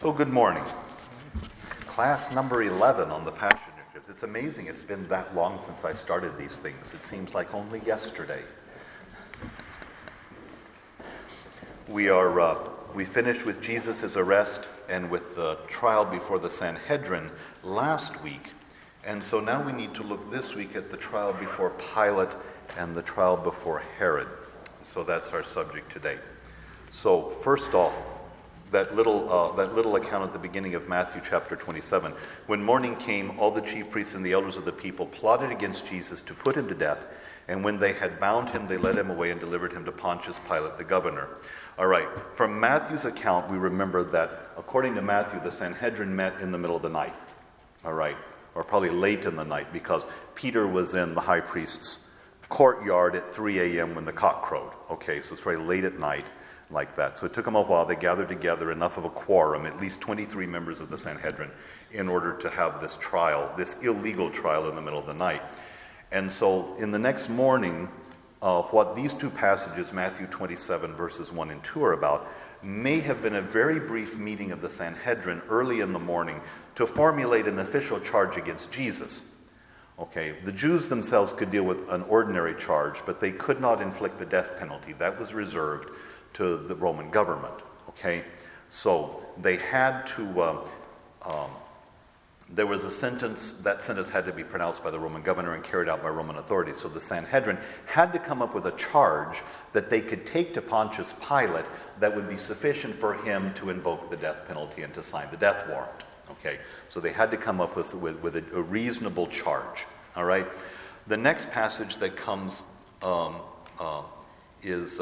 So good morning. Class number 11 on the Passion Initiatives. It's amazing it's been that long since I started these things. It seems like only yesterday. We finished with Jesus' arrest and with the trial before the Sanhedrin last week. And so now we need to look this week at the trial before Pilate and the trial before Herod. So that's our subject today. So first off, that little account at the beginning of Matthew chapter 27. When morning came, all the chief priests and the elders of the people plotted against Jesus to put him to death. And when they had bound him, they led him away and delivered him to Pontius Pilate, the governor. All right, from Matthew's account, we remember that according to Matthew, the Sanhedrin met in the middle of the night. All right, or probably late in the night, because Peter was in the high priest's courtyard at 3 a.m. when the cock crowed. Okay, so it's very late at night. Like that. So it took them a while. They gathered together enough of a quorum, at least 23 members of the Sanhedrin, in order to have this trial, this illegal trial in the middle of the night. And so in the next morning, what these two passages, Matthew 27 verses 1 and 2 are about, may have been a very brief meeting of the Sanhedrin early in the morning to formulate an official charge against Jesus. Okay, the Jews themselves could deal with an ordinary charge, but they could not inflict the death penalty. That was reserved to the Roman government, okay? So they had to, there was a sentence, that sentence had to be pronounced by the Roman governor and carried out by Roman authorities. So the Sanhedrin had to come up with a charge that they could take to Pontius Pilate that would be sufficient for him to invoke the death penalty and to sign the death warrant, okay? So they had to come up with a reasonable charge, all right? The next passage that comes is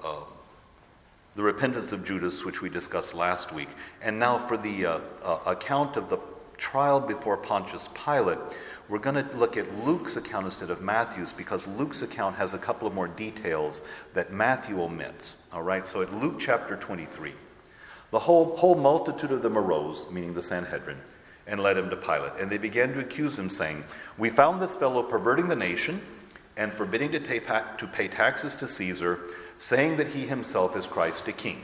the repentance of Judas, which we discussed last week. And now for the account of the trial before Pontius Pilate, we're going to look at Luke's account instead of Matthew's, because Luke's account has a couple of more details that Matthew omits. All right, so at Luke chapter 23, the whole multitude of them arose, meaning the Sanhedrin, and led him to Pilate. And they began to accuse him, saying, "We found this fellow perverting the nation and forbidding to pay taxes to Caesar, saying that he himself is Christ the King."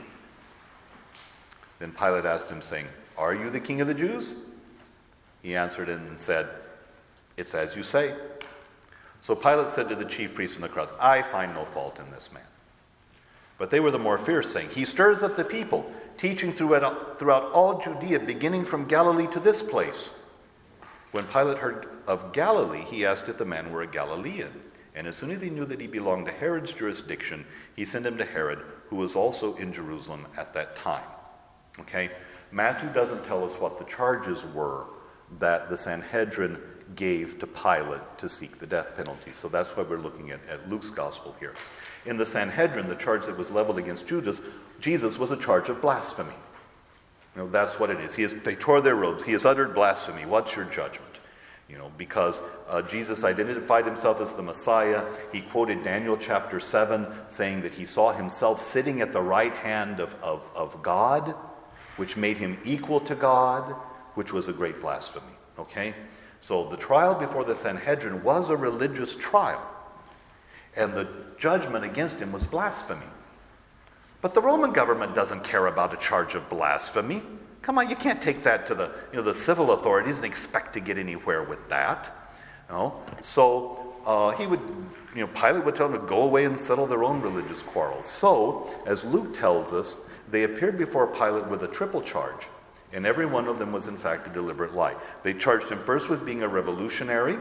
Then Pilate asked him, saying, "Are you the King of the Jews?" He answered and said, "It's as you say." So Pilate said to the chief priests and the crowds, "I find no fault in this man." But they were the more fierce, saying, "He stirs up the people, teaching throughout all Judea, beginning from Galilee to this place." When Pilate heard of Galilee, he asked if the man were a Galilean. And as soon as he knew that he belonged to Herod's jurisdiction, he sent him to Herod, who was also in Jerusalem at that time. Okay? Matthew doesn't tell us what the charges were that the Sanhedrin gave to Pilate to seek the death penalty. So that's why we're looking at Luke's gospel here. In the Sanhedrin, the charge that was leveled against Jesus was a charge of blasphemy. You know, that's what it is. They tore their robes. He has uttered blasphemy. What's your judgment? You know, because Jesus identified himself as the Messiah. He quoted Daniel chapter 7, saying that he saw himself sitting at the right hand of God, which made him equal to God, which was a great blasphemy. Okay? So the trial before the Sanhedrin was a religious trial, and the judgment against him was blasphemy. But the Roman government doesn't care about a charge of blasphemy. Come on, you can't take that to the civil authorities and expect to get anywhere with that. No. So Pilate would tell them to go away and settle their own religious quarrels. So, as Luke tells us, they appeared before Pilate with a triple charge, and every one of them was in fact a deliberate lie. They charged him first with being a revolutionary,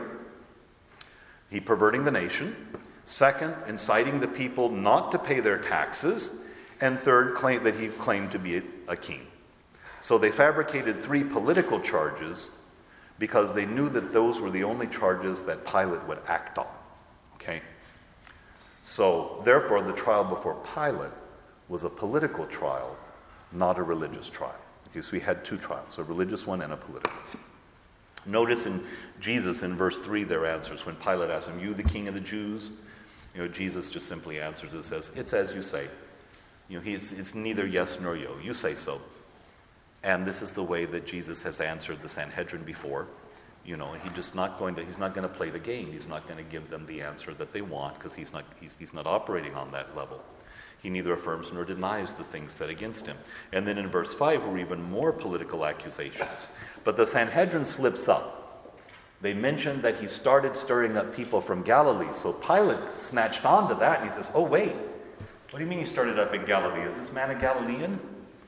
he perverting the nation; second, inciting the people not to pay their taxes; and third, that he claimed to be a king. So they fabricated 3 political charges because they knew that those were the only charges that Pilate would act on. Okay? So, therefore, the trial before Pilate was a political trial, not a religious trial. Okay, so we had 2 trials, a religious one and a political. Notice in Jesus, in verse 3, their answers. When Pilate asked him, "You the King of the Jews?" Jesus just simply answers and says, "It's as you say." It's neither yes nor yo. You say so. And this is the way that Jesus has answered the Sanhedrin before. He's not going to play the game. He's not going to give them the answer that they want, because he's not operating on that level. He neither affirms nor denies the things said against him. And then in verse 5 were even more political accusations. But the Sanhedrin slips up. They mention that he started stirring up people from Galilee. So Pilate snatched onto that and he says, oh, wait, what do you mean he started up in Galilee? Is this man a Galilean?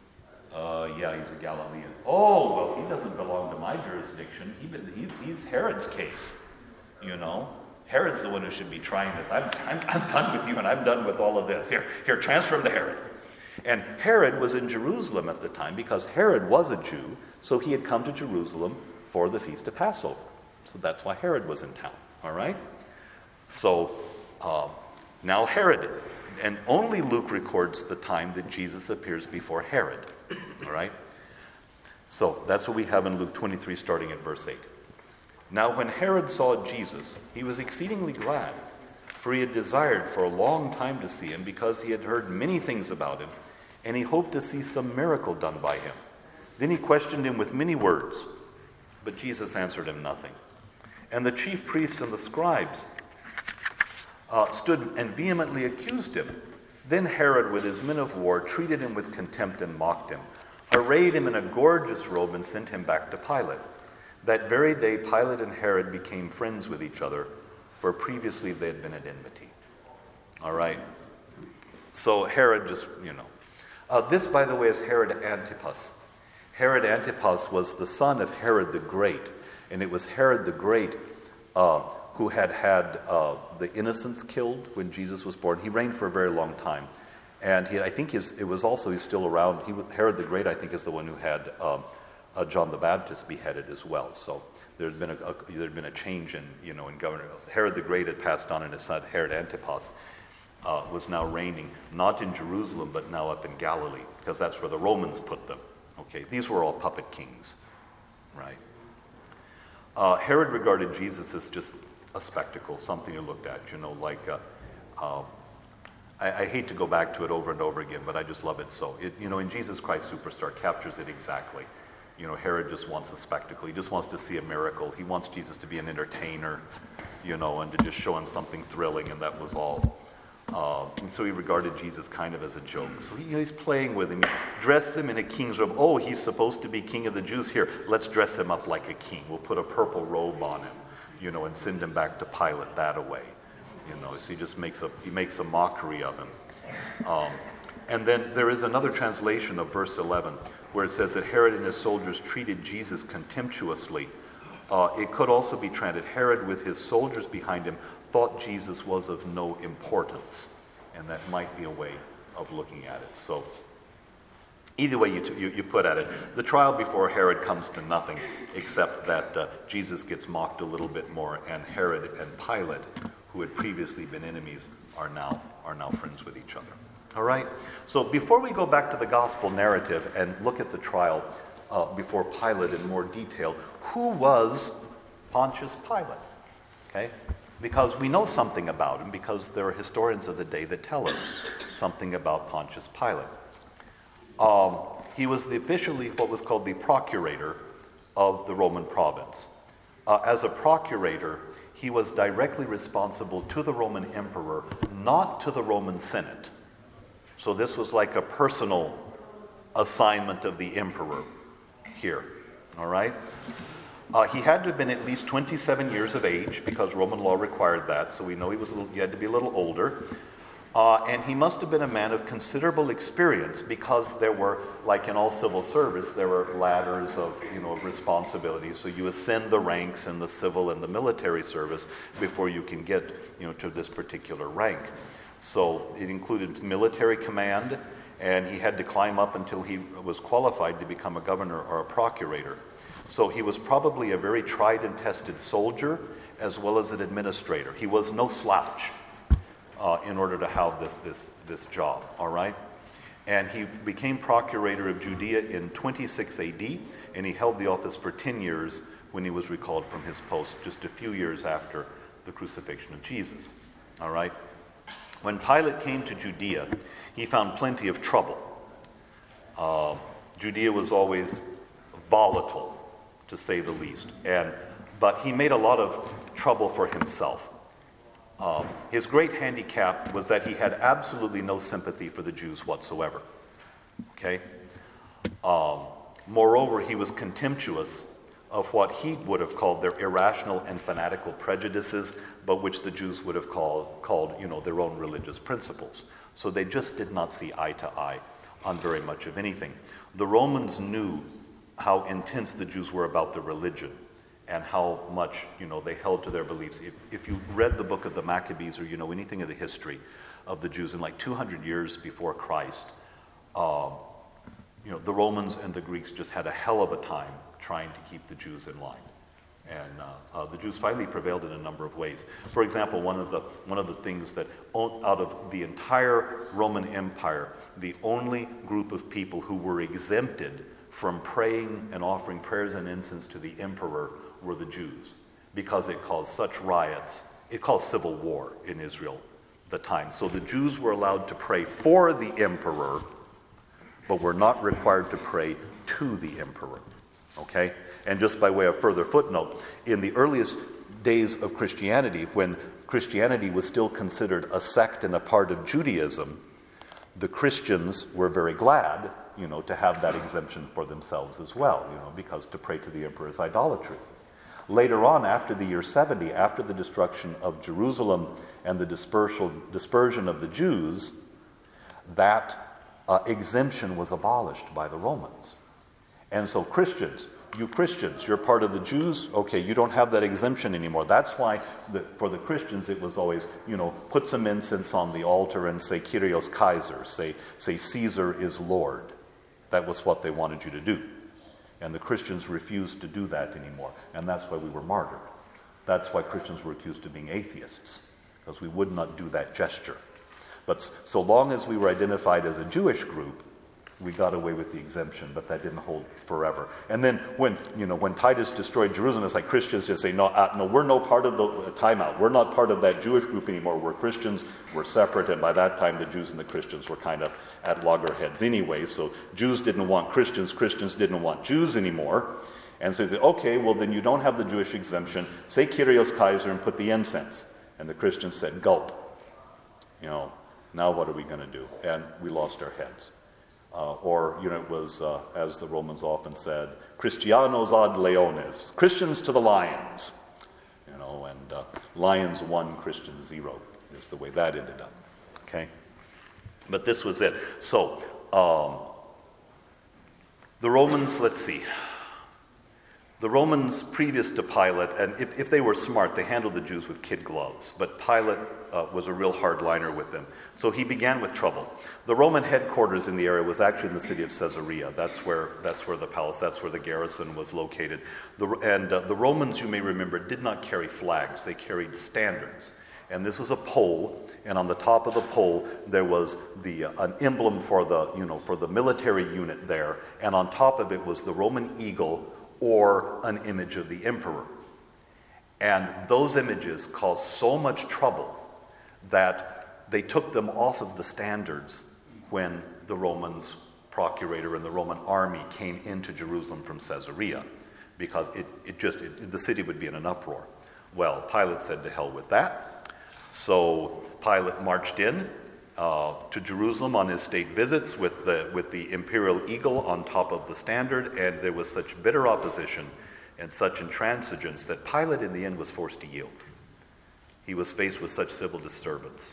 Yeah, he's a Galilean. Oh, well, he doesn't belong to my jurisdiction. He's Herod's case, you know. Herod's the one who should be trying this. I'm done with you, and I'm done with all of this. Here, transfer him to Herod. And Herod was in Jerusalem at the time because Herod was a Jew, so he had come to Jerusalem for the Feast of Passover. So that's why Herod was in town, all right? So now Herod, and only Luke records the time that Jesus appears before Herod, all right? So that's what we have in Luke 23, starting at verse 8. Now when Herod saw Jesus, he was exceedingly glad, for he had desired for a long time to see him, because he had heard many things about him, and he hoped to see some miracle done by him. Then he questioned him with many words, but Jesus answered him nothing. And the chief priests and the scribes stood and vehemently accused him. Then Herod, with his men of war, treated him with contempt and mocked him, arrayed him in a gorgeous robe, and sent him back to Pilate. That very day, Pilate and Herod became friends with each other, for previously they had been at enmity. All right? So Herod just, this, by the way, is Herod Antipas. Herod Antipas was the son of Herod the Great, and it was Herod the Great who had the innocents killed when Jesus was born. He reigned for a very long time. And he's still around. Herod the Great, I think, is the one who had John the Baptist beheaded as well. So there'd been a change in governor. Herod the Great had passed on, and his son Herod Antipas was now reigning, not in Jerusalem, but now up in Galilee, because that's where the Romans put them. Okay, these were all puppet kings, right? Herod regarded Jesus as just a spectacle, something he looked at, I hate to go back to it over and over again, but I just love it so. In Jesus Christ Superstar captures it exactly. Herod just wants a spectacle. He just wants to see a miracle. He wants Jesus to be an entertainer, and to just show him something thrilling, and that was all. And so he regarded Jesus kind of as a joke. So he's playing with him. He dressed him in a king's robe. Oh, he's supposed to be king of the Jews. Here, let's dress him up like a king. We'll put a purple robe on him, and send him back to Pilate that away. So he just makes a mockery of him. And then there is another translation of verse 11 where it says that Herod and his soldiers treated Jesus contemptuously. It could also be translated, Herod with his soldiers behind him thought Jesus was of no importance. And that might be a way of looking at it. So either way you put at it, the trial before Herod comes to nothing except that Jesus gets mocked a little bit more, and Herod and Pilate, who had previously been enemies, are now friends with each other. All right? So before we go back to the gospel narrative and look at the trial before Pilate in more detail, who was Pontius Pilate? Okay? Because we know something about him, because there are historians of the day that tell us something about Pontius Pilate. He was officially what was called the procurator of the Roman province. As a procurator, he was directly responsible to the Roman emperor, not to the Roman Senate. So this was like a personal assignment of the emperor here, all right? He had to have been at least 27 years of age, because Roman law required that, so we know he had to be a little older. And he must have been a man of considerable experience, because there were, like in all civil service, there were ladders of responsibilities. So you ascend the ranks in the civil and the military service before you can get to this particular rank. So it included military command, and he had to climb up until he was qualified to become a governor or a procurator. So he was probably a very tried and tested soldier as well as an administrator. He was no slouch in order to have this job, all right? And he became procurator of Judea in 26 AD, and he held the office for 10 years when he was recalled from his post, just a few years after the crucifixion of Jesus, all right? When Pilate came to Judea, he found plenty of trouble. Judea was always volatile, to say the least, but he made a lot of trouble for himself. His great handicap was that he had absolutely no sympathy for the Jews whatsoever. Okay? Moreover, he was contemptuous of what he would have called their irrational and fanatical prejudices, but which the Jews would have called their own religious principles. So they just did not see eye to eye on very much of anything. The Romans knew how intense the Jews were about their religion and how much, they held to their beliefs. If you read the book of the Maccabees or anything of the history of the Jews in like 200 years before Christ, the Romans and the Greeks just had a hell of a time trying to keep the Jews in line. And the Jews finally prevailed in a number of ways. For example, one of the things that out of the entire Roman Empire, the only group of people who were exempted from praying and offering prayers and incense to the emperor were the Jews, because it caused such riots. It caused civil war in Israel at the time. So the Jews were allowed to pray for the emperor, but were not required to pray to the emperor. Okay? And just by way of further footnote, in the earliest days of Christianity, when Christianity was still considered a sect and a part of Judaism, the Christians were very glad, to have that exemption for themselves as well, because to pray to the emperor is idolatry. Later on, after the year 70, after the destruction of Jerusalem and the dispersion of the Jews, that exemption was abolished by the Romans. And so Christians, you're part of the Jews, okay, you don't have that exemption anymore. That's why for the Christians it was always, put some incense on the altar and say Kyrios Kaiser, say Caesar is Lord. That was what they wanted you to do. And the Christians refused to do that anymore. And that's why we were martyred. That's why Christians were accused of being atheists, because we would not do that gesture. But so long as we were identified as a Jewish group, we got away with the exemption, but that didn't hold forever. And then when Titus destroyed Jerusalem, it's like Christians just say, no, we're no part of the timeout. We're not part of that Jewish group anymore. We're Christians. We're separate. And by that time, the Jews and the Christians were kind of at loggerheads anyway. So Jews didn't want Christians. Christians didn't want Jews anymore. And so they said, okay, well, then you don't have the Jewish exemption. Say Kyrios Kaiser and put the incense. And the Christians said, gulp. Now what are we going to do? And we lost our heads. It was, as the Romans often said, Christianos ad leones, Christians to the lions. And lions 1, Christians 0 is the way that ended up. Okay? But this was it. So, the Romans, let's see. The Romans previous to Pilate, and if they were smart, they handled the Jews with kid gloves. But Pilate was a real hardliner with them. So he began with trouble. The Roman headquarters in the area was actually in the city of Caesarea. That's where the palace, that's where the garrison was located. The Romans, you may remember, did not carry flags. They carried standards. And this was a pole, and on the top of the pole there was an emblem for the military unit there, and on top of it was the Roman eagle or an image of the emperor. And those images caused so much trouble that they took them off of the standards when the Romans procurator and the Roman army came into Jerusalem from Caesarea, because the city would be in an uproar. Well, Pilate said to hell with that. So Pilate marched in to Jerusalem on his state visits with the imperial eagle on top of the standard, and there was such bitter opposition and such intransigence that Pilate in the end was forced to yield. He was faced with such civil disturbance.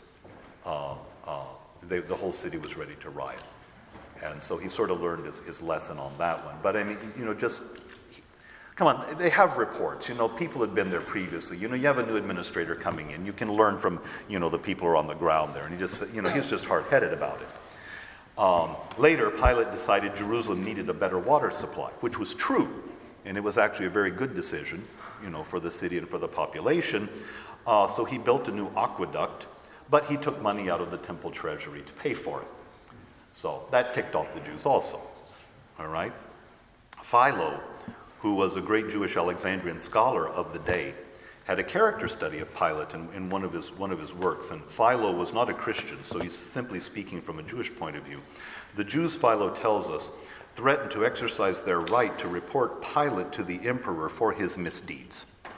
The whole city was ready to riot. And so he sort of learned his lesson on that one. But I mean, come on, they have reports. People had been there previously. You have a new administrator coming in. You can learn from, the people who are on the ground there. And he's just hard-headed about it. Later, Pilate decided Jerusalem needed a better water supply, which was true. And it was actually a very good decision, for the city and for the population. So he built a new aqueduct, but he took money out of the temple treasury to pay for it. So that ticked off the Jews also. All right? Philo, who was a great Jewish Alexandrian scholar of the day, had a character study of Pilate in one of his works. And Philo was not a Christian, so he's simply speaking from a Jewish point of view. The Jews, Philo tells us, threatened to exercise their right to report Pilate to the emperor for his misdeeds.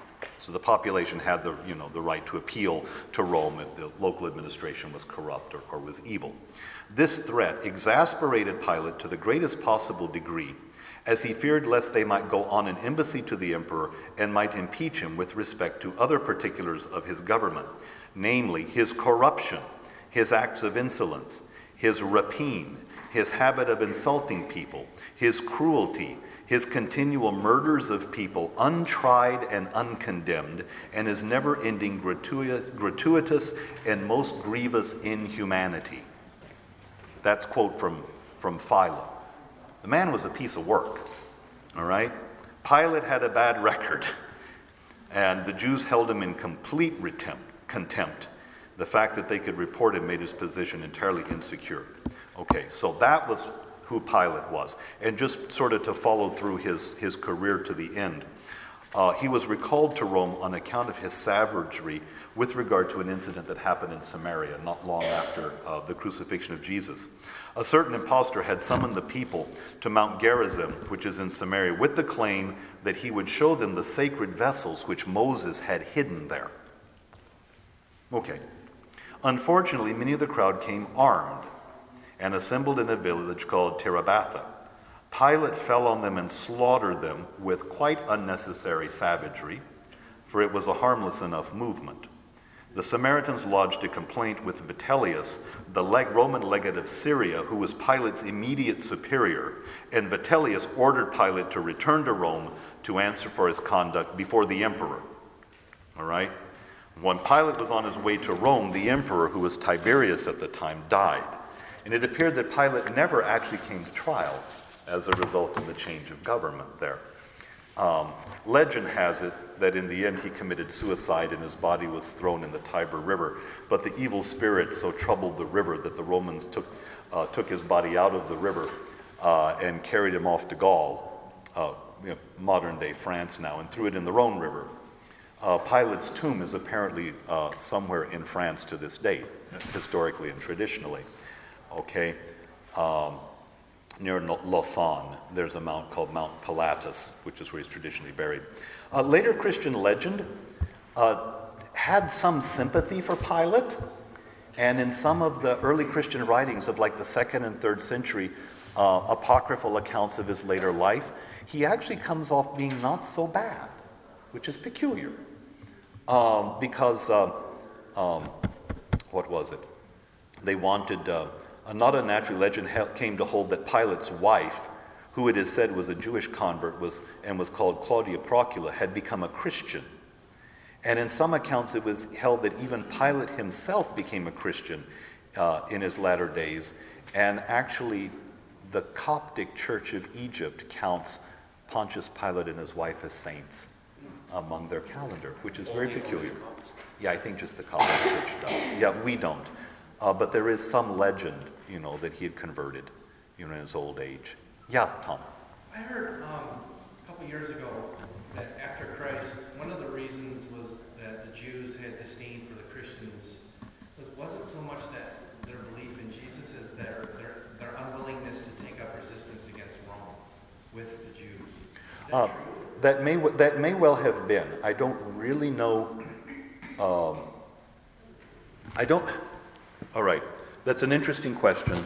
So the population had the right to appeal to Rome if the local administration was corrupt or was evil. This threat exasperated Pilate to the greatest possible degree, as he feared lest they might go on an embassy to the emperor and might impeach him with respect to other particulars of his government, namely his corruption, his acts of insolence, his rapine, his habit of insulting people, his cruelty, his continual murders of people, untried and uncondemned, and his never-ending gratuitous and most grievous inhumanity. That's quote from Philo. The man was a piece of work, all right? Pilate had a bad record, and the Jews held him in complete contempt. The fact that they could report him made his position entirely insecure. Okay, so that was who Pilate was. And just sort of to follow through his career to the end, he was recalled to Rome on account of his savagery with regard to an incident that happened in Samaria not long after the crucifixion of Jesus. A certain impostor had summoned the people to Mount Gerizim, which is in Samaria, with the claim that he would show them the sacred vessels which Moses had hidden there. Okay. Unfortunately, many of the crowd came armed and assembled in a village called Tirabatha. Pilate fell on them and slaughtered them with quite unnecessary savagery, for it was a harmless enough movement. The Samaritans lodged a complaint with Vitellius, the Roman legate of Syria, who was Pilate's immediate superior, and Vitellius ordered Pilate to return to Rome to answer for his conduct before the emperor. All right? When Pilate was on his way to Rome, the emperor, who was Tiberius at the time, died. And it appeared that Pilate never actually came to trial as a result of the change of government there. Legend has it that in the end he committed suicide and his body was thrown in the Tiber River. But the evil spirit so troubled the river that the Romans took his body out of the river and carried him off to Gaul, modern-day France now, and threw it in the Rhone River. Pilate's tomb is apparently somewhere in France to this date, historically and traditionally. Okay, near Lausanne, there's a mount called Mount Pilatus, which is where he's traditionally buried. Later Christian legend had some sympathy for Pilate, and in some of the early Christian writings of like the 2nd and 3rd century apocryphal accounts of his later life, he actually comes off being not so bad, which is peculiar. Because, what was it? They wanted, not a natural legend came to hold that Pilate's wife, who it is said was a Jewish convert was called Claudia Procula, had become a Christian. And in some accounts it was held that even Pilate himself became a Christian in his latter days. And actually, the Coptic Church of Egypt counts Pontius Pilate and his wife as saints among their calendar, which is very peculiar. Yeah, I think just the Coptic Church does. Yeah, we don't. But there is some legend, that he had converted, in his old age. Yeah, Tom. I heard a couple years ago that after Christ, one of the reasons was that the Jews had disdain for the Christians wasn't so much that their belief in Jesus as their unwillingness to take up resistance against Rome with the Jews. Is that true? That may well have been. I don't really know. All right. That's an interesting question.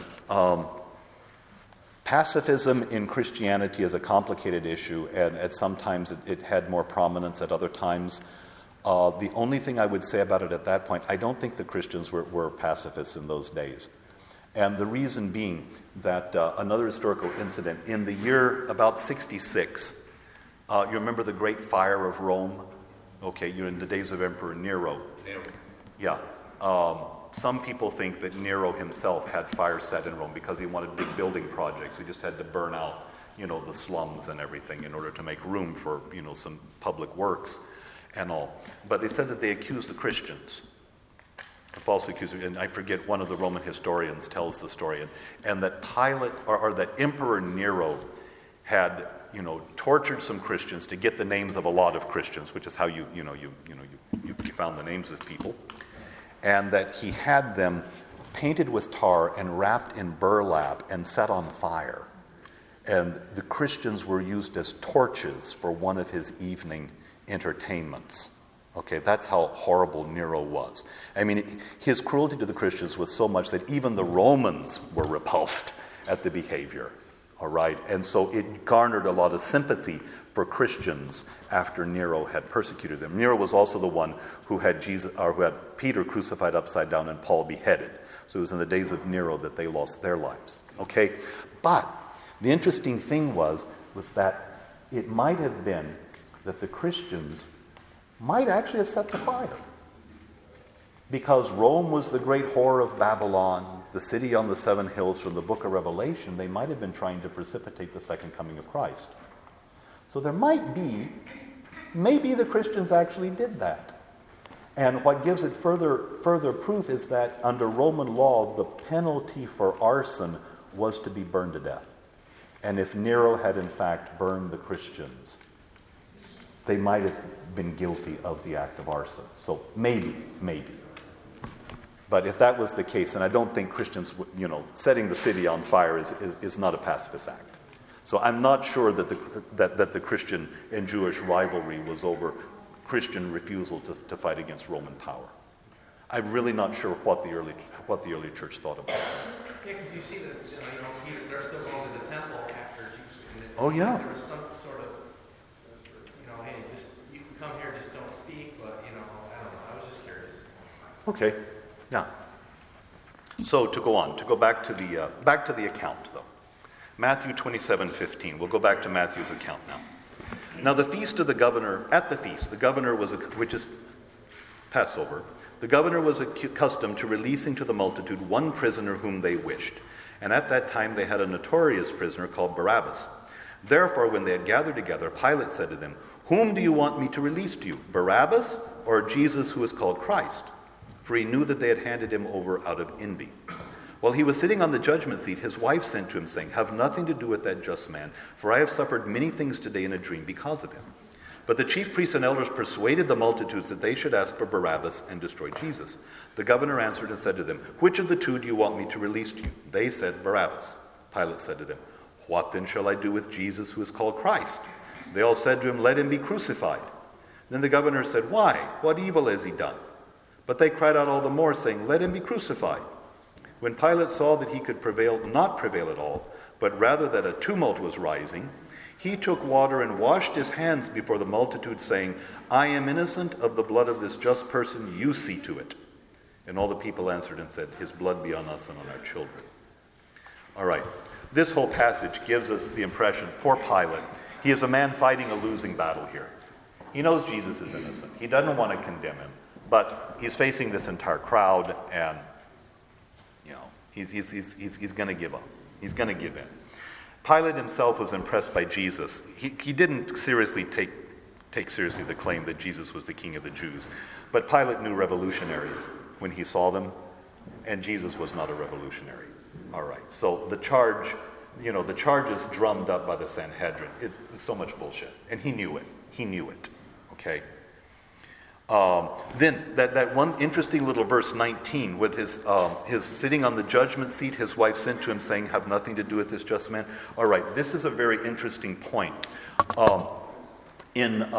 Pacifism in Christianity is a complicated issue, and at some times it had more prominence at other times. The only thing I would say about it at that point, I don't think the Christians were pacifists in those days. And the reason being that another historical incident, in the year about 66, you remember the Great Fire of Rome? Okay, you're in the days of Emperor Nero. Yeah. Some people think that Nero himself had fire set in Rome because he wanted big building projects. He just had to burn out, the slums and everything in order to make room for, some public works and all. But they said that they accused the Christians, falsely accused, and I forget, one of the Roman historians tells the story, and that Pilate, or that Emperor Nero had, tortured some Christians to get the names of a lot of Christians, which is how you found the names of people. And that he had them painted with tar and wrapped in burlap and set on fire. And the Christians were used as torches for one of his evening entertainments. Okay, that's how horrible Nero was. I mean, his cruelty to the Christians was so much that even the Romans were repulsed at the behavior. All right, and so it garnered a lot of sympathy for Christians after Nero had persecuted them. Nero was also the one who had Peter crucified upside down and Paul beheaded. So it was in the days of Nero that they lost their lives. Okay, but the interesting thing was that it might have been that the Christians might actually have set the fire. Because Rome was the great whore of Babylon, the city on the seven hills from the book of Revelation, they might have been trying to precipitate the second coming of Christ. So there might be, maybe the Christians actually did that. And what gives it further proof is that under Roman law, the penalty for arson was to be burned to death. And if Nero had in fact burned the Christians, they might have been guilty of the act of arson. So maybe. But if that was the case, and I don't think Christians, setting the city on fire is not a pacifist act. So I'm not sure that the Christian and Jewish rivalry was over Christian refusal to fight against Roman power. I'm really not sure what the early church thought about it. Yeah, because you see that they're still going to the temple after Jesus. Oh yeah. There was some sort of, hey, just you can come here, just don't speak. But I don't know. I was just curious. Okay. Yeah. So to go back to the account though. Matthew 27:15. We'll go back to Matthew's account now. Now the feast of the governor, at the feast, the governor which is Passover, the governor was accustomed to releasing to the multitude one prisoner whom they wished. And at that time they had a notorious prisoner called Barabbas. Therefore, when they had gathered together, Pilate said to them, "Whom do you want me to release to you, Barabbas or Jesus who is called Christ?" For he knew that they had handed him over out of envy. While he was sitting on the judgment seat, his wife sent to him, saying, "Have nothing to do with that just man, for I have suffered many things today in a dream because of him." But the chief priests and elders persuaded the multitudes that they should ask for Barabbas and destroy Jesus. The governor answered and said to them, "Which of the two do you want me to release to you?" They said, "Barabbas." Pilate said to them, "What then shall I do with Jesus who is called Christ?" They all said to him, "Let him be crucified." Then the governor said, "Why? What evil has he done?" But they cried out all the more, saying, "Let him be crucified." When Pilate saw that he could not prevail at all, but rather that a tumult was rising, he took water and washed his hands before the multitude, saying, "I am innocent of the blood of this just person, you see to it." And all the people answered and said, "His blood be on us and on our children." All right, this whole passage gives us the impression, poor Pilate, he is a man fighting a losing battle here. He knows Jesus is innocent. He doesn't want to condemn him, but he's facing this entire crowd, and he's going to give up. He's going to give in. Pilate himself was impressed by Jesus. He didn't seriously take seriously the claim that Jesus was the King of the Jews. But Pilate knew revolutionaries when he saw them, and Jesus was not a revolutionary. All right. So the charge is drummed up by the Sanhedrin. It's so much bullshit. And he knew it. Okay. Then that one interesting little verse 19 with his sitting on the judgment seat, his wife sent to him saying, "Have nothing to do with this just man." All right, this is a very interesting point. In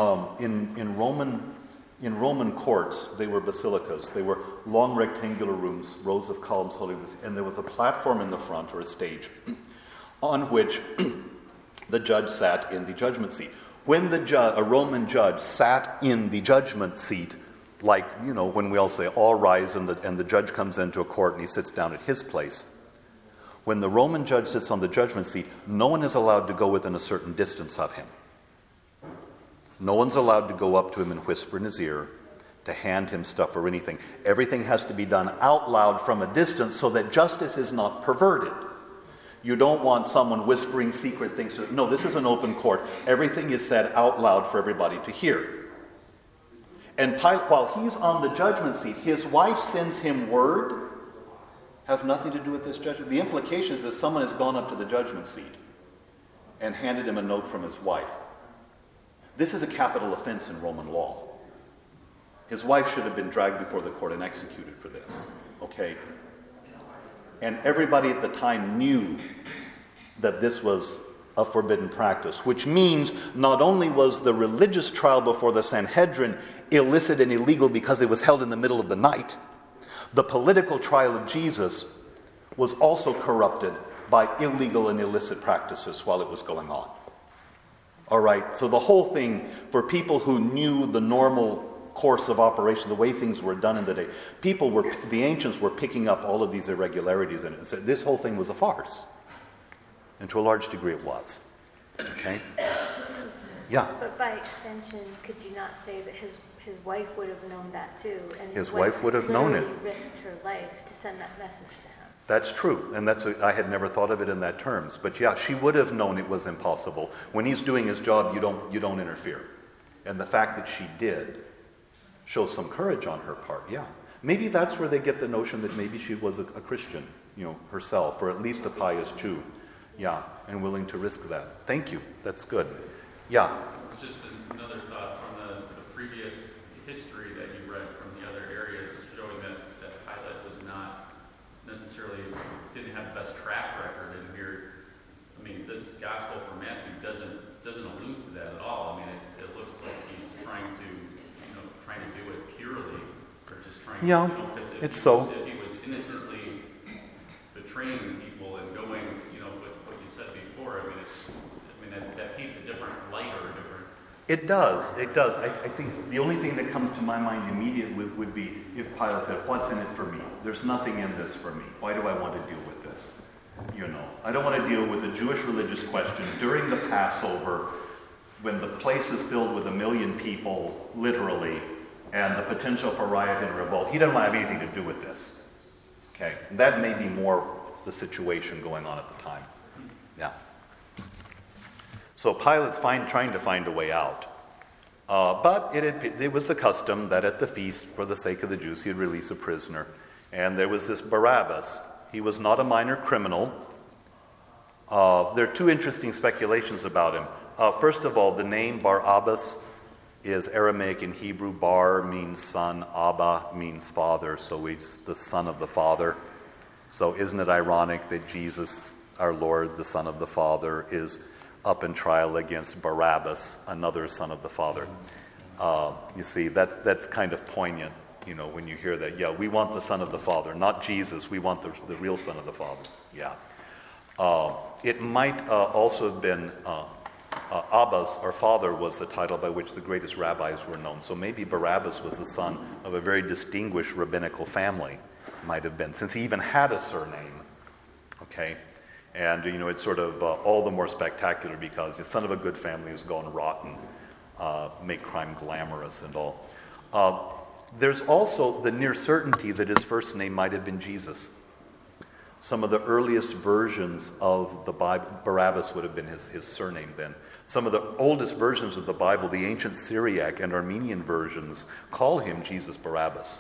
Roman courts, they were basilicas. They were long rectangular rooms, rows of columns holding this, and there was a platform in the front, or a stage, on which the judge sat in the judgment seat. When a Roman judge sat in the judgment seat, like, when we all say, "All rise," and the judge comes into a court and he sits down at his place, when the Roman judge sits on the judgment seat, no one is allowed to go within a certain distance of him. No one's allowed to go up to him and whisper in his ear, to hand him stuff or anything. Everything has to be done out loud from a distance so that justice is not perverted. You don't want someone whispering secret things. No, this is an open court. Everything is said out loud for everybody to hear. And Pilate, while he's on the judgment seat, his wife sends him word, "Have nothing to do with this judgment." The implication is that someone has gone up to the judgment seat and handed him a note from his wife. This is a capital offense in Roman law. His wife should have been dragged before the court and executed for this. Okay? And everybody at the time knew that this was a forbidden practice, which means not only was the religious trial before the Sanhedrin illicit and illegal because it was held in the middle of the night, the political trial of Jesus was also corrupted by illegal and illicit practices while it was going on. All right, so the whole thing, for people who knew the normal course of operation, the way things were done in the day, the ancients were picking up all of these irregularities in it and said this whole thing was a farce. And to a large degree it was. Okay? Yeah. But by extension, could you not say that his wife would have known that too? And his wife would have known it. Risked her life to send that message to him. That's true, and I had never thought of it in that terms. But yeah, she would have known it was impossible. When he's doing his job, you don't interfere. And the fact that she did shows some courage on her part, yeah. Maybe that's where they get the notion that maybe she was a Christian, herself, or at least a pious Jew. Yeah, and willing to risk that. Thank you. That's good. Yeah. It's just another thought from the previous history that you read from the other areas, showing that Pilate was not necessarily, didn't have the best track record. And here, I mean, this gospel from Matthew doesn't allude to that at all. I mean, it looks like he's trying to do it purely, or just trying to. Yeah, it's so. If he was innocently betraying people and going, what you said before, that paints a different light or a different. It does. I think the only thing that comes to my mind immediately would be if Pilate said, "What's in it for me? There's nothing in this for me. Why do I want to deal with this? I don't want to deal with a Jewish religious question during the Passover when the place is filled with 1 million people, literally, and the potential for riot and revolt. He doesn't want to have anything to do with this." Okay, that may be more the situation going on at the time. Yeah. So Pilate's trying to find a way out. But it was the custom that at the feast, for the sake of the Jews, he'd release a prisoner. And there was this Barabbas. He was not a minor criminal. There are two interesting speculations about him. First of all, the name Barabbas is Aramaic and Hebrew. Bar means son, Abba means father, so he's the son of the Father. So isn't it ironic that Jesus, our Lord, the Son of the Father, is up in trial against Barabbas, another son of the Father? You see, that's kind of poignant, when you hear that. Yeah, we want the Son of the Father, not Jesus. We want the real Son of the Father. Yeah. It might also have been Abbas, our father, was the title by which the greatest rabbis were known. So maybe Barabbas was the son of a very distinguished rabbinical family, might have been, since he even had a surname. Okay? And, it's sort of all the more spectacular because the son of a good family who's gone rotten, make crime glamorous and all. There's also the near certainty that his first name might have been Jesus. Some of the earliest versions of the Bible, Barabbas would have been his surname then. Some of the oldest versions of the Bible, the ancient Syriac and Armenian versions, call him Jesus Barabbas.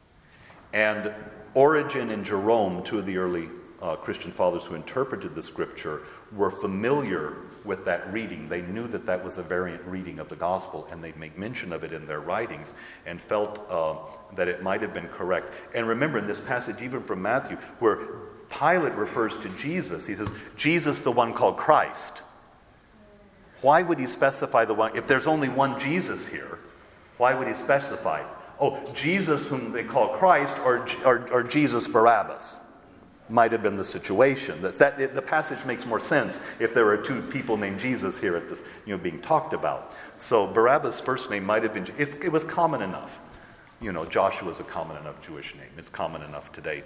And Origen and Jerome, two of the early Christian fathers who interpreted the scripture, were familiar with that reading. They knew that was a variant reading of the gospel, and they'd make mention of it in their writings and felt that it might have been correct. And remember, in this passage, even from Matthew, where Pilate refers to Jesus, he says, Jesus, the one called Christ. Why would he specify the one? If there's only one Jesus here, why would he specify? Oh, Jesus whom they call Christ or Jesus Barabbas. Might have been the situation. The passage makes more sense if there are two people named Jesus here at this, being talked about. So Barabbas' first name might have been. It was common enough. Joshua is a common enough Jewish name. It's common enough today.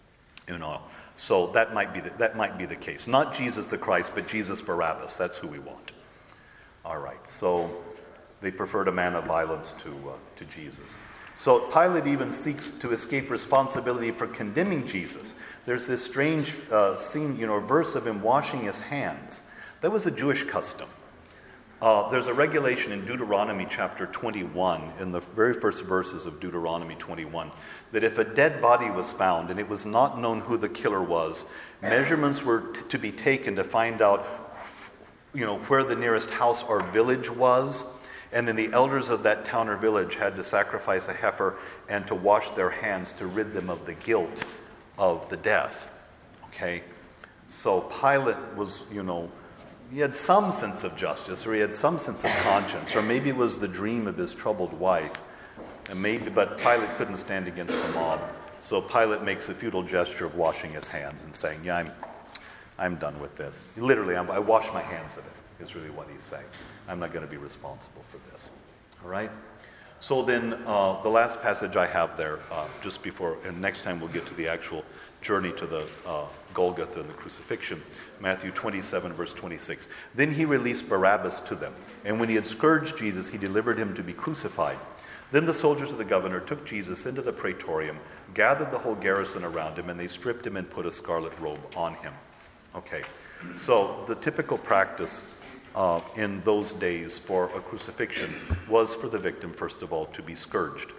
So that might be the case. Not Jesus the Christ, but Jesus Barabbas. That's who we want. All right. So they preferred a man of violence to Jesus. So Pilate even seeks to escape responsibility for condemning Jesus. There's this strange scene, verse of him washing his hands. That was a Jewish custom. There's a regulation in Deuteronomy chapter 21, in the very first verses of Deuteronomy 21, that if a dead body was found and it was not known who the killer was, measurements were to be taken to find out, where the nearest house or village was. And then the elders of that town or village had to sacrifice a heifer and to wash their hands to rid them of the guilt of the death. Okay? So Pilate was, he had some sense of justice, or he had some sense of conscience, or maybe it was the dream of his troubled wife. But Pilate couldn't stand against the mob. So Pilate makes a futile gesture of washing his hands and saying, yeah, I'm done with this. Literally, I wash my hands of it, is really what he's saying. I'm not going to be responsible for this. All right? So then the last passage I have there, just before, and next time we'll get to the actual journey to the Golgotha and the crucifixion, Matthew 27, verse 26. Then he released Barabbas to them, and when he had scourged Jesus, he delivered him to be crucified. Then the soldiers of the governor took Jesus into the praetorium, gathered the whole garrison around him, and they stripped him and put a scarlet robe on him. Okay, so the typical practice in those days for a crucifixion was for the victim, first of all, to be scourged.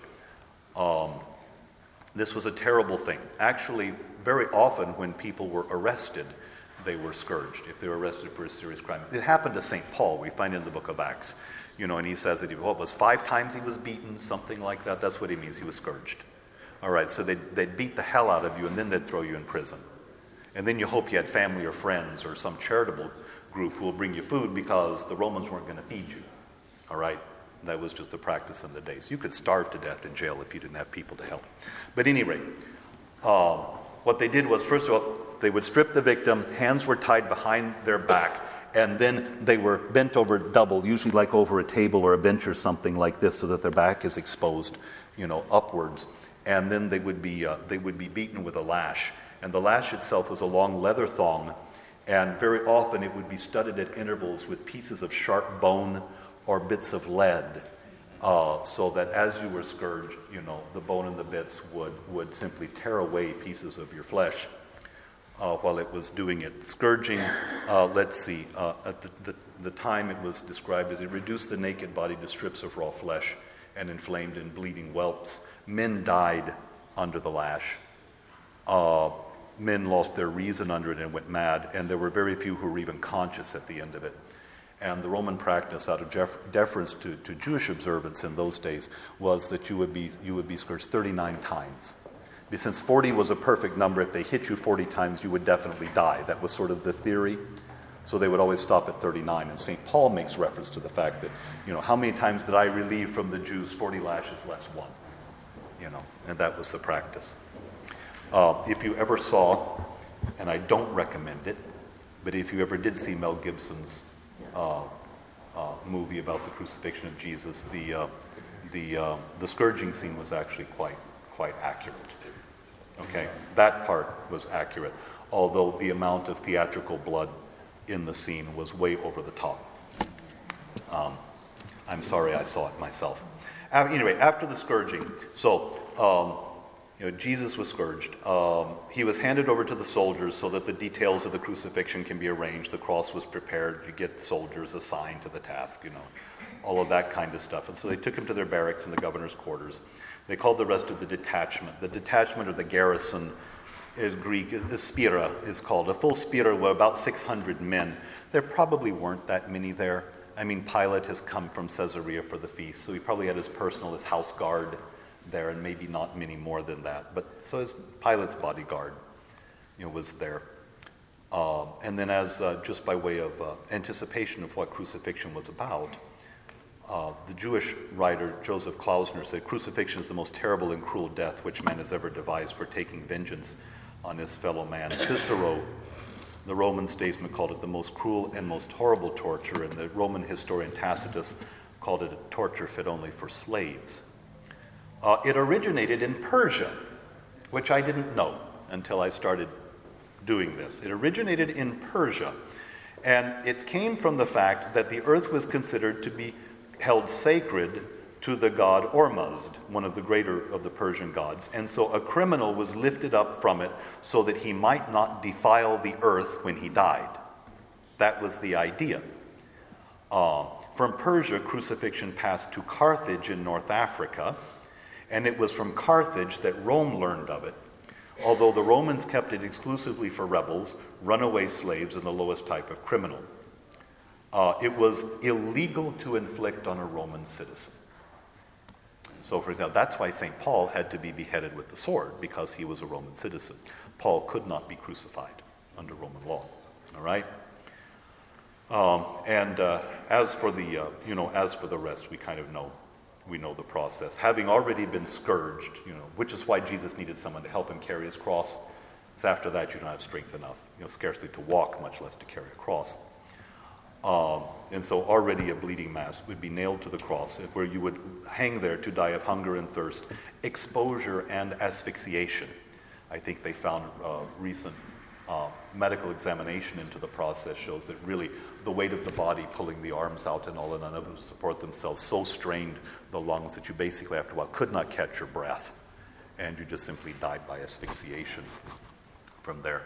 This was a terrible thing. Actually, very often when people were arrested, they were scourged, if they were arrested for a serious crime. It happened to St. Paul, we find in the book of Acts. And he says that it was 5 times he was beaten, something like that. That's what he means, he was scourged. All right, so they'd beat the hell out of you, and then they'd throw you in prison. And then you hope you had family or friends or some charitable group who will bring you food because the Romans weren't going to feed you. All right? That was just the practice in the days. You could starve to death in jail if you didn't have people to help. But at any rate, what they did was, first of all, they would strip the victim, hands were tied behind their back, and then they were bent over double, usually like over a table or a bench or something like this, so that their back is exposed, upwards. And then they would be beaten with a lash. And the lash itself was a long leather thong, and very often it would be studded at intervals with pieces of sharp bone or bits of lead, so that as you were scourged, the bone and the bits would simply tear away pieces of your flesh while it was doing it. Scourging, at the time it was described as it reduced the naked body to strips of raw flesh and inflamed and bleeding whelps. Men died under the lash. Men lost their reason under it and went mad, and there were very few who were even conscious at the end of it. And the Roman practice, out of deference to Jewish observance in those days, was that you would be scourged 39 times. Since 40 was a perfect number, if they hit you 40 times, you would definitely die. That was sort of the theory. So they would always stop at 39. And St. Paul makes reference to the fact that, how many times did I relieve from the Jews? 40 lashes less 1. And that was the practice. If you ever saw, and I don't recommend it, but if you ever did see Mel Gibson's movie about the crucifixion of Jesus, the scourging scene was actually quite accurate. Okay, that part was accurate, although the amount of theatrical blood in the scene was way over the top. I'm sorry I saw it myself. Anyway, after the scourging, Jesus was scourged. He was handed over to the soldiers so that the details of the crucifixion can be arranged. The cross was prepared. You get soldiers assigned to the task, all of that kind of stuff. And so they took him to their barracks in the governor's quarters. They called the rest of the detachment. The detachment or the garrison is Greek. The spira is called. A full spira were about 600 men. There probably weren't that many there. I mean, Pilate has come from Caesarea for the feast, so he probably had his house guard there, and maybe not many more than that. But so his Pilate's bodyguard, was there. And then, as just by way of anticipation of what crucifixion was about, the Jewish writer Joseph Klausner said, "Crucifixion is the most terrible and cruel death which man has ever devised for taking vengeance on his fellow man." Cicero, the Roman statesman, called it the most cruel and most horrible torture, and the Roman historian Tacitus called it a torture fit only for slaves. It originated in Persia, which I didn't know until I started doing this. It originated in Persia, and it came from the fact that the earth was considered to be held sacred to the god Ormuzd, one of the greater of the Persian gods, and so a criminal was lifted up from it so that he might not defile the earth when he died. That was the idea. From Persia, crucifixion passed to Carthage in North Africa, and it was from Carthage that Rome learned of it, although the Romans kept it exclusively for rebels, runaway slaves, and the lowest type of criminal. It was illegal to inflict on a Roman citizen. So, for example, that's why St. Paul had to be beheaded with the sword, because he was a Roman citizen. Paul could not be crucified under Roman law. All right? And as for the rest, we kind of know. We know the process. Having already been scourged, which is why Jesus needed someone to help him carry his cross. It's after that you don't have strength enough, scarcely to walk, much less to carry a cross. And so already a bleeding mass would be nailed to the cross, where you would hang there to die of hunger and thirst, exposure and asphyxiation. I think they found recent medical examination into the process shows that really the weight of the body pulling the arms out and all and unable to support themselves so strained the lungs that you basically after a while could not catch your breath, and you just simply died by asphyxiation from there.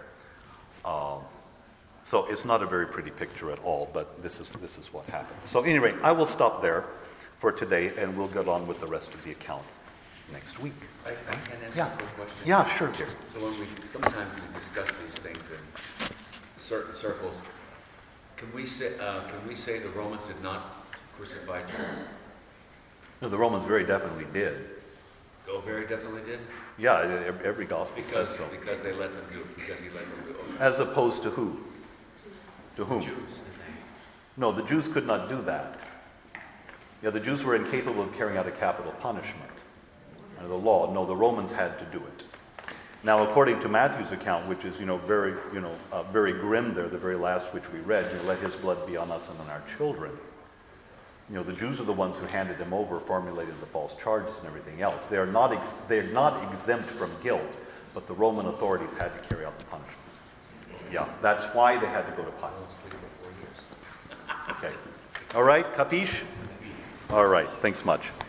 So it's not a very pretty picture at all, but this is what happened. So anyway, I will stop there for today, and we'll get on with the rest of the account next week. I can ask Yeah. a quick question. Yeah, sure, Gary. So when sometimes we discuss these things in certain circles, can we say the Romans did not crucify Jesus? No, the Romans very definitely did. Oh, very definitely did? Yeah, every gospel says so. Because they let them do, because he let them do. Okay. As opposed to who? To whom? Jews. No, the Jews could not do that. Yeah, the Jews were incapable of carrying out a capital punishment under the law. No, the Romans had to do it. Now, according to Matthew's account, which is very grim there, the very last which we read, let his blood be on us and on our children. The Jews are the ones who handed him over, formulated the false charges and everything else. They're not exempt from guilt, but the Roman authorities had to carry out the punishment. Yeah, that's why they had to go to Pilate. Okay. All right, capiche? All right, thanks much.